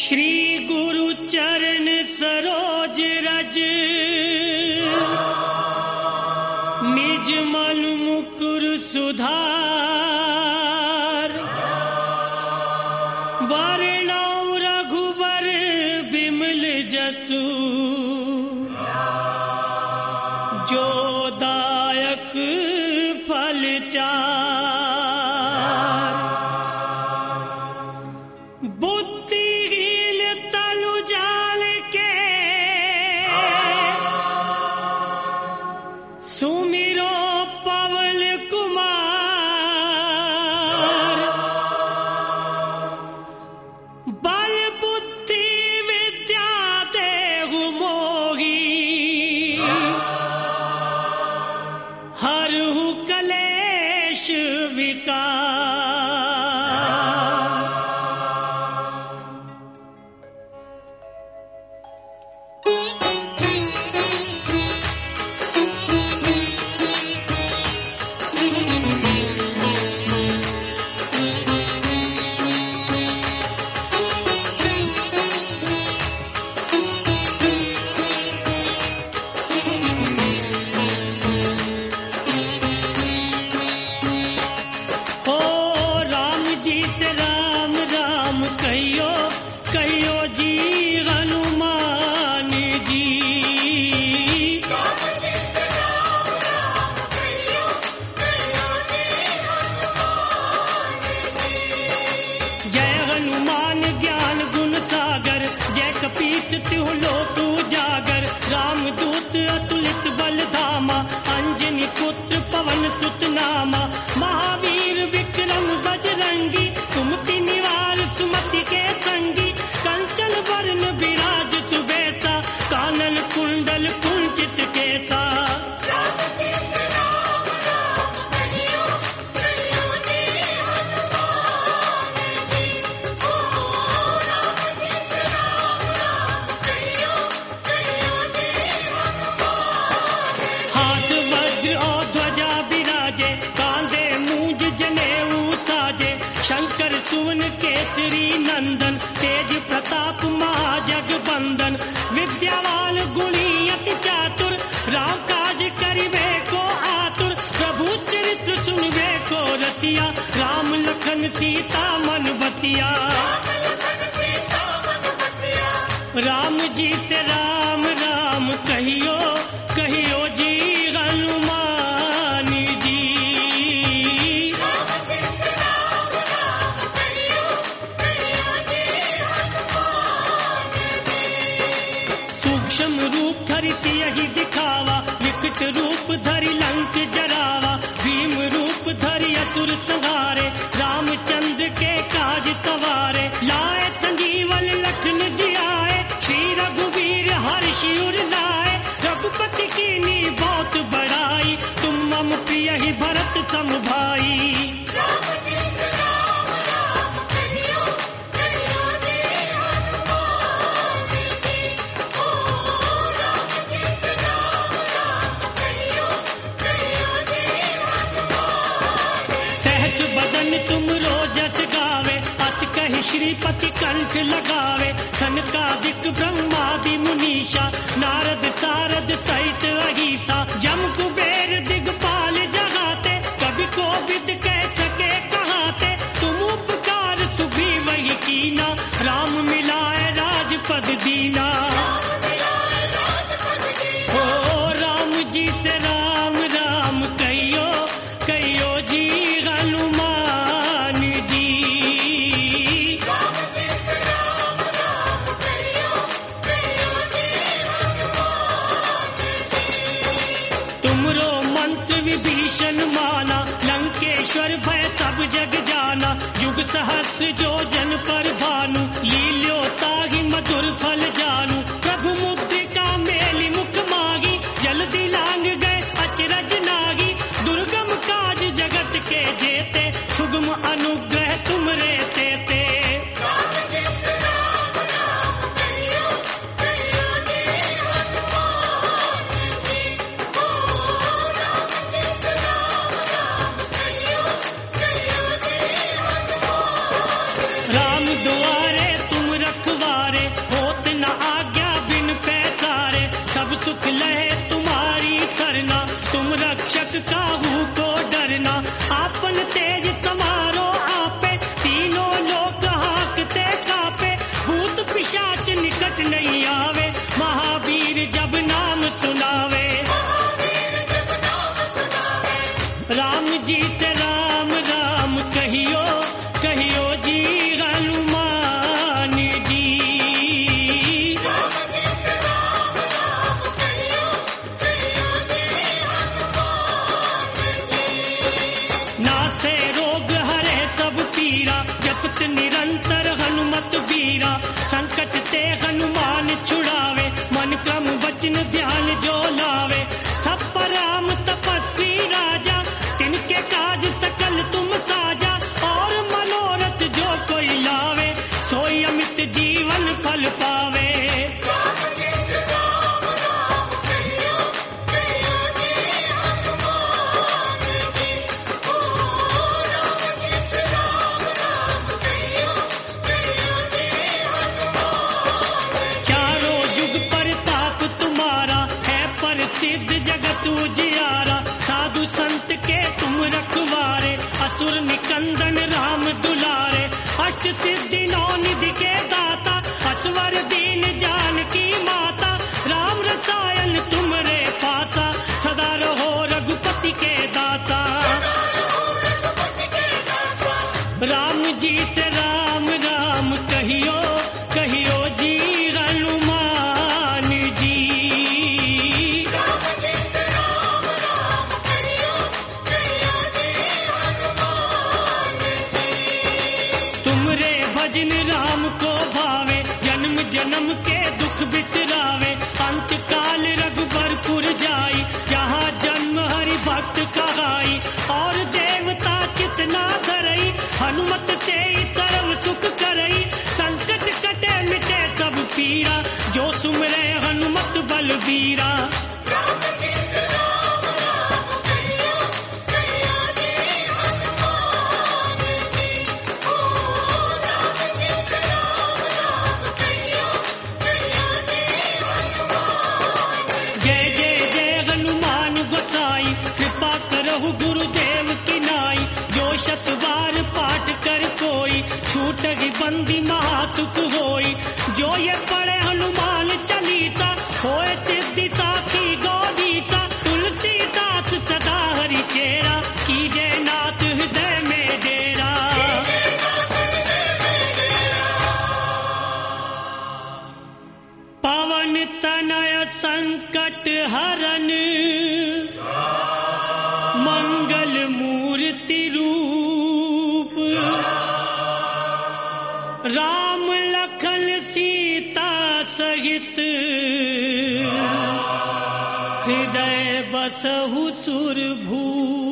श्री गुरु चरण सरोज रज निज मन मुकुर सुधार वरनौ रघुबर बिमल जसु जो दायक फल चार बुद्धिहीन तनु जाल के सुमिरो पवन कुमार बल बुद्धि विद्या देहु मोही हरहु कलेश विकार। तिहु लोक उजागर रामदूत अतुलित बल धामा अंजनी पुत्र पवन सुत नामा महावीर विक्रम बजरंगी कुमति निवार सुमति के संगी कंचन वर्ण विराजत बेसा कानन कुंडल कुंचित केसा। शंकर सुवन केसरी नंदन तेज प्रताप महाजगबंदन विद्यावान गुणी अति चातुर राम काज करिबे को आतुर प्रभु चरित्र सुनबे को रसिया राम लखन सीता मन बसिया। राम जी से राम राम कहियो कहियो जी हनुमान जी। सूक्ष्म रूप धरि सियहि दिखावा विकट रूप धरि लंक जरावा भीम रूप धरि असुर संहारे रामचंद्र के काज सवारे लाए संजीवन लखन जियाए श्री रघुवीर हर्षि उर लाए रघुपति कीन्ही बहुत बड़ाई तुम मम प्रिय ही भरत सम भाई। तुम रोजस गावे अस कहि श्रीपति कंठ लगावे सनकादिक ब्रह्मादि मुनीषा नारद सारद सहित अहिसा जम कुबेर दिगपाल जगाते कभी कोविद कह सके कहाते तुम उपकार सुग्रीव ही कीना राम मिलाए राजपद दीना। ओ राम जी से राम राम कहियो कहियो जी हनुमान जी। तुमरो मंत्र विभीषण माना लंकेश्वर भय सब जग जाना युग सहस्र जो जन पर भानु लील्यो ताहि मधुर फल जानू प्रभु मुद्रिका मेलि मुख मागी जल्दी लांग गए अचरज नागी दुर्गम काज जगत के जेते सुगम अनुग्रह तुमरे तेते। राम द्वारे तुम रखवा सुख लहे तुम्हारी सरना, तुम रक्षक काहू को डरना। आपन तेज समारो आपे, तीनों लोक हाकते कापे, भूत पिशाच निकट नहीं आवे, महावीर जब नाम सुनावे। राम जी से राम राम कहियो, कहियो जी हनुमान जी। नासे रोग हरे सब पीरा, जपत निरंतर हनुमत बीरा। संकट ते हनुमान छुड़ावे, मन क्रम वचन ध्यान जो लावे। सब पर राम तपस्वी राजा, तिनके काज सकल तुम साजा। और मनोरथ जो कोई लावे, सोई अमित जीवन फल पावे। चारों युग प्रताप तुम्हारा, है प्रसिद्ध जगत उजियारा। साधु संत के तुम रखवारे, असुर निकंदन राम दुलारे। अष्ट सिद्धि नौ निधि के दाता, असवर दीन जानकी माता। राम रसायन तुमरे पासा, सदा रहो रघुपति के दासा। राम जी से राम राम कहियो, कहियो जी हनुमान जी। तुमरे भजन राम को भावे, जन्म जन्म के दुख बिसरावे। अंत काल रघुबरपुर जाई, जहाँ जन्म हरि भक्त कहाई। और देवता कितना धरई, हनुमत से ही सर्व सुख करई। संकट कटे मिटे सब पीरा, जो सुमरे हनुमत बलबीरा। जय जय जय हनुमान गोसाई, कृपा करहु गुरुदेव की नाई। जो शतवार पाठ कर कोई, छूटहि बंदी महासुख होई। जो ये पढ़े हनुमान चालीसा, होए सिद्धि साखी गौरीसा। तुलसीदास सदा हरि चेरा, कीजे नाथ हृदय में डेरा। पवन तनय संकट हरन, मंगल मूर्ति रूप। राम लखन सीता सहित, हृदय बसहु सुरभूप।